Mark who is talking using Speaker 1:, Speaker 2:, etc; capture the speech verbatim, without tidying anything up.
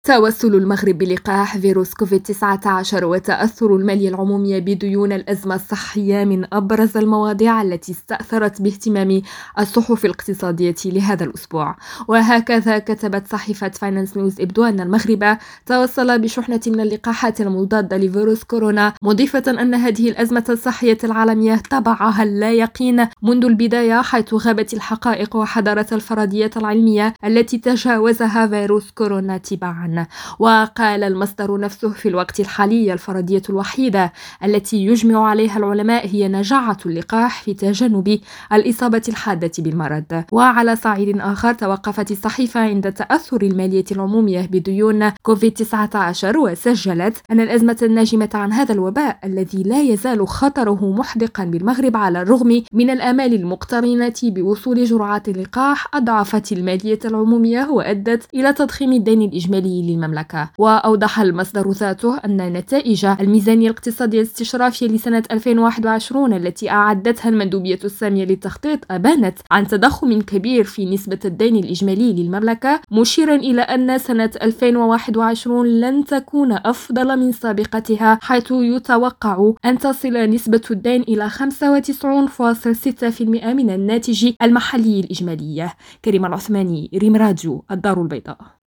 Speaker 1: توسل المغرب بلقاح فيروس كوفيد تسعة عشر وتأثر المالية العمومية بديون الأزمة الصحية من أبرز المواضيع التي استأثرت باهتمام الصحف الاقتصادية لهذا الأسبوع. وهكذا كتبت صحيفة فاينانس نيوز إبدو أن المغرب توصل بشحنة من اللقاحات المضادة لفيروس كورونا، مضيفة أن هذه الأزمة الصحية العالمية تبعها اللا يقين منذ البداية، حيث غابت الحقائق وحضرت الفرضيات العلمية التي تجاوزها فيروس كورونا تباعا. وقال المصدر نفسه: في الوقت الحالي الفرضية الوحيدة التي يجمع عليها العلماء هي نجاعة اللقاح في تجنب الإصابة الحادة بالمرض. وعلى صعيد آخر، توقفت الصحيفة عند تأثر المالية العمومية بديون كوفيد تسعة عشر، وسجلت أن الأزمة الناجمة عن هذا الوباء الذي لا يزال خطره محدقا بالمغرب على الرغم من الآمال المقترنة بوصول جرعات اللقاح أضعفت المالية العمومية وأدت إلى تضخيم الدين الإجمالي للمملكة. وأوضح المصدر ذاته أن نتائج الميزانية الاقتصادية الاستشرافية لسنة ألفين وواحد وعشرين التي أعدتها المندوبية السامية للتخطيط أبانت عن تضخم كبير في نسبة الدين الإجمالي للمملكة، مشيرا إلى أن سنة ألفين وواحد وعشرين لن تكون أفضل من سابقتها، حيث يتوقع أن تصل نسبة الدين إلى خمسة وتسعين فاصلة ستة بالمئة من الناتج المحلي الإجمالي. كريم العثماني، ريم راديو، الدار البيضاء.